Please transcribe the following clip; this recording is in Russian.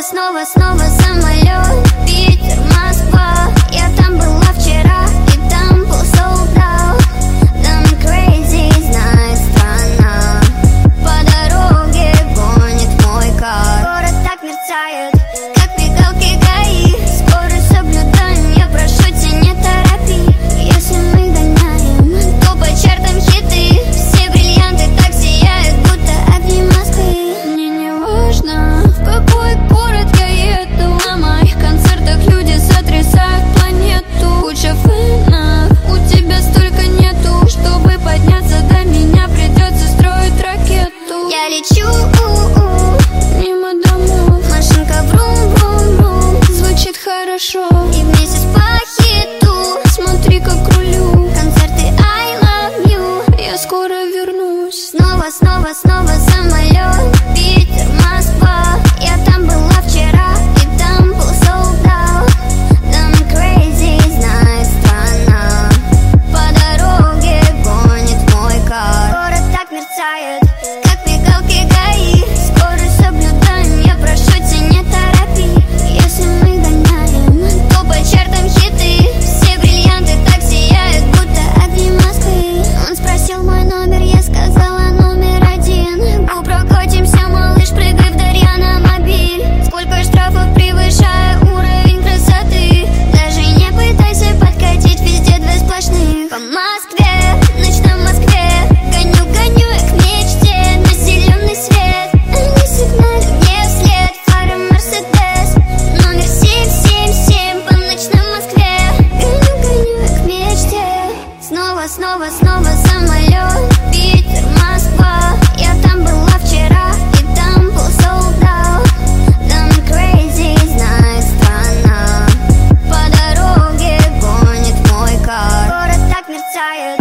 снова самолет. Питер, Москва. Я там была вчера, и там был sold out. Там crazy, знает страна. По дороге гонит мой кар. Город так мерцает, как мигалки ГАИ. Скорость соблюдаем, я прошу тебя, не торопи. Если мы гоняем, то по чартам хиты. Все бриллианты так сияют, будто огни Москвы. Мне не важно, в какой город я еду. На моих концертах люди сотрясают планету. Куча фэнов, у тебя столько нету. Чтобы подняться до меня, придется строить ракету. Я лечу мимо домов, машинка врум-врум-врум. Звучит хорошо, и вместе по хиту. Смотри, как рулю. Концерты I love you. Я скоро вернусь. Снова самолет. Питер, Москва. Я там была вчера, и там был sold out. Там crazy, знает страна. По дороге гонит мой кар. Город так мерцает, как мигалки ГАИ. Скорость соблюдаем, я прошу тебя, не торопи. Если мы гоняем, то по чартам хиты. Все бриллианты так сияют, будто огни Москвы. Он спросил мой номер, я сказала номер 1. Прокатимся, малыш, прыгай в Дарья на мобиль. Сколько штрафов, превышая уровень красоты. Даже не пытайся подкатить, везде две сплошных. По Москве, ночном Москве. Гоню я к мечте на зеленый свет. Они сигналят мне вслед, фары Мерседес. Номер 777 по ночном Москве. Гоню я к мечте. Снова самолет. Питер, Москва. Я там была вчера, и там был sold out. Там crazy, знает страна. По дороге гонит мой кар. Город так мерцает,